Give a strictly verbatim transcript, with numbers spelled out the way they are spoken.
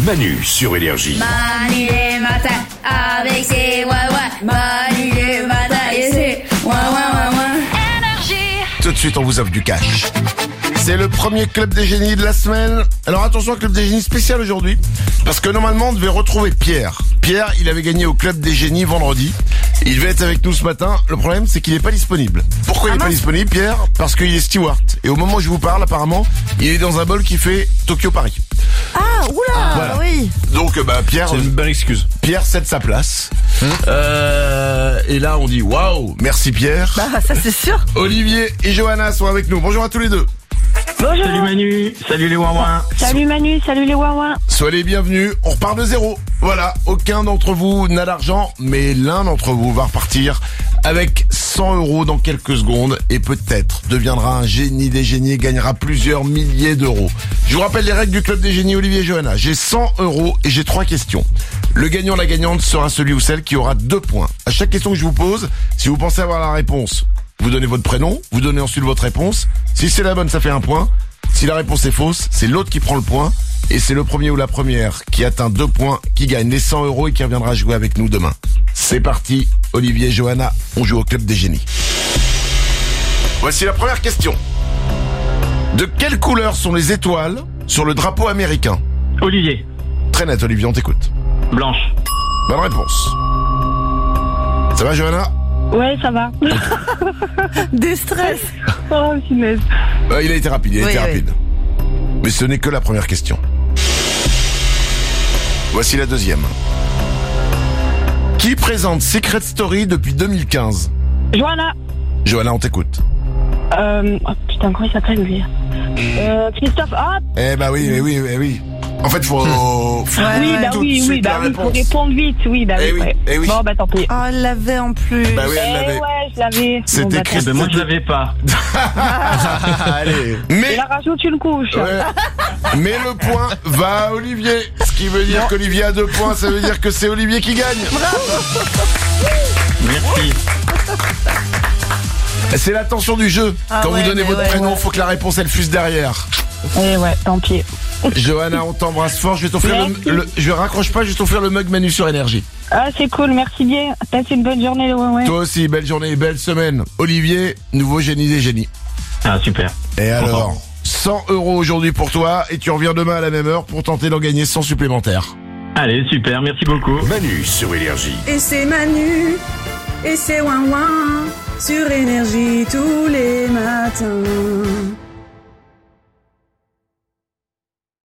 Manu sur Énergie. Manu les matins avec ses ouin-ouin. Manu les matins et ses ouin-ouin-ouin-ouin. Énergie. Tout de suite, on vous offre du cash. C'est le premier Club des Génies de la semaine. Alors attention, Club des Génies spécial aujourd'hui, parce que normalement on devait retrouver Pierre. Pierre, il avait gagné au Club des Génies vendredi. Il devait être avec nous ce matin. Le problème, c'est qu'il n'est pas disponible. Pourquoi il n'est pas disponible, Pierre? Parce qu'il est steward. Et au moment où je vous parle, apparemment, il est dans un vol qui fait Tokyo-Paris. Ah, oula, Voilà. oui. Donc, bah, Pierre, C'est une bonne excuse. Pierre cède sa place. Euh, et là, on dit waouh, merci Pierre. Bah, ça c'est sûr. Olivier et Johanna sont avec nous. Bonjour à tous les deux. Bonjour. Salut Manu, salut les ouin-ouin. Salut Manu, salut les ouin-ouin. Soyez les bienvenus. On repart de zéro. Voilà, aucun d'entre vous n'a d'argent, mais l'un d'entre vous va repartir avec cent euros dans quelques secondes et peut-être deviendra un génie des génies et gagnera plusieurs milliers d'euros. Je vous rappelle les règles du Club des Génies, Olivier et Johanna. J'ai cent euros et j'ai trois questions. Le gagnant, la gagnante sera celui ou celle qui aura deux points. À chaque question que je vous pose, si vous pensez avoir la réponse, vous donnez votre prénom, vous donnez ensuite votre réponse. Si c'est la bonne, ça fait un point. Si la réponse est fausse, c'est l'autre qui prend le point. Et c'est le premier ou la première qui atteint deux points, qui gagne les cent euros et qui reviendra jouer avec nous demain. C'est parti, Olivier et Johanna, on joue au Club des Génies. Voici la première question. De quelle couleur sont les étoiles sur le drapeau américain? Olivier, Très net, Olivier, on t'écoute. Blanche. Bonne réponse. Ça va, Johanna? Ouais, ça va. Du stress. Oh, punaise. Euh, Il a été rapide, il a Oui, été oui. rapide. Mais ce n'est que la première question. Voici la deuxième. Qui présente Secret Story depuis deux mille quinze? Johanna. Johanna, on t'écoute. Euh, oh, putain, comment il s'appelle lui? Euh, Christophe. Ah, Eh bah oui, eh oui, eh oui. En fait, faut... faut oui, bah tout de oui, suite oui, la bah oui, faut réponse. répondre vite, oui, bah Eh oui, oui, ouais. eh oui. Bon, bah tant pis. Oh, elle l'avait en plus. Bah oui, elle Eh l'avait. ouais, je l'avais. C'était Bon, bah, Christ- Ben moi je l'avais pas. Allez. Il Mais... la rajoute une couche. Ouais. Mais le point va à Olivier. Ce qui veut dire qu'Olivier a deux points, ça veut dire que c'est Olivier qui gagne. Merci. C'est la tension du jeu. Ah Quand ouais, vous donnez mais votre ouais, prénom, ouais. faut que la réponse elle fuse derrière. Eh ouais, tant pis. Johanna, on t'embrasse fort. Je vais t'offrir Merci. le, le- je raccroche pas, je vais t'offrir le mug Manu sur Énergie. Ah, c'est cool, merci bien. Passez une bonne journée, ouais, ouais. Toi aussi, belle journée et belle semaine. Olivier, nouveau génie des génies. Ah super. Et alors, cent euros aujourd'hui pour toi et tu reviens demain à la même heure pour tenter d'en gagner cent supplémentaires. Allez super, merci beaucoup. Manu sur Énergie. Et c'est Manu et c'est ouin-ouin sur Énergie tous les matins.